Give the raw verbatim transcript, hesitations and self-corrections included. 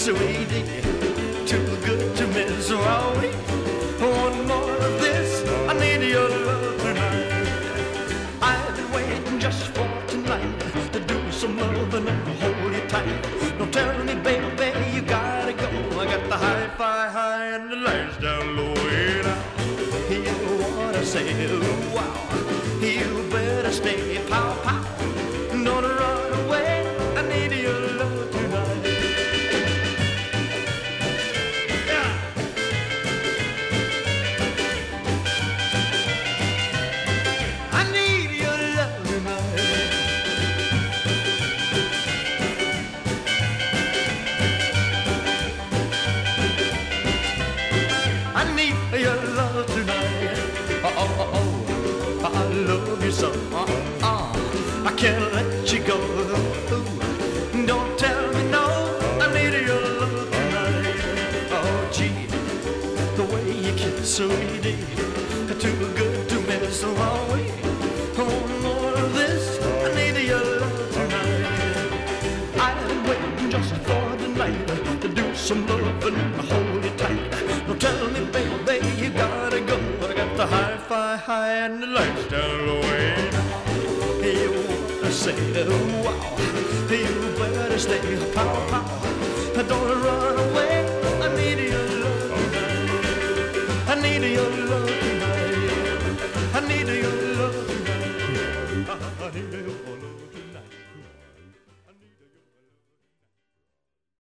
sweetie, too good to miss. Oh, one more of this, I need your love tonight. I've been waiting just for tonight to do some loving and hold you tight. Don't tell me, baby, you gotta go. I got the hi-fi high and the lights down low. And I, you wanna say, wow, you better stay, pow, pow. Don't run away, I need your love tonight. Yeah. I need your love tonight. I need your love tonight. Oh, oh, oh, oh, I love you so. Uh, uh, I can't let you go. Don't tell me no, I need your love tonight. Oh, gee, the way you kiss, sweetie, too good to miss. Oh, one more of this, I need your love tonight. I've been waiting just for tonight to do some loving and hold you tight. Don't tell me, baby, you gotta go. I got the hi-fi high and the lights down low. You wanna say, wow, you better stay, pow, pow.